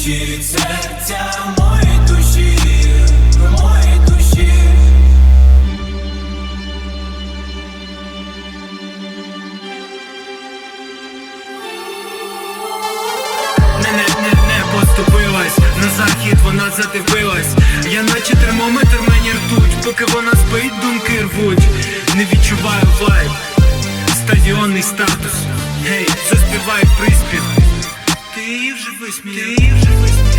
Стучить серця моєї душі, моєї душі. Не поступилась, на захід вона задивилась. Я наче термометр, мені ртуть, поки вона спить, думки рвуть. Не відчуваю вайб, стадіонний статус. Гей, заспівай приспів. Ти її вже висміяв,